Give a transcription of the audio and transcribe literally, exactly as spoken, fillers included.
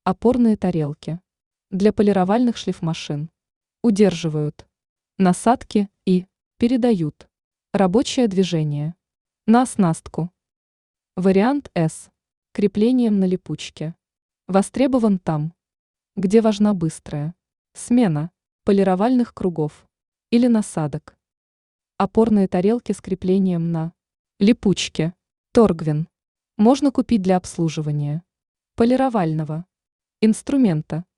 Опорные тарелки. Для полировальных шлифмашин. Удерживают. Насадки и передают. Рабочее движение. На оснастку. Вариант С. Креплением на липучке. Востребован там, где важна быстрая смена полировальных кругов или насадок. Опорные тарелки с креплением на липучке. Торгвин. Можно купить для обслуживания полировального инструмента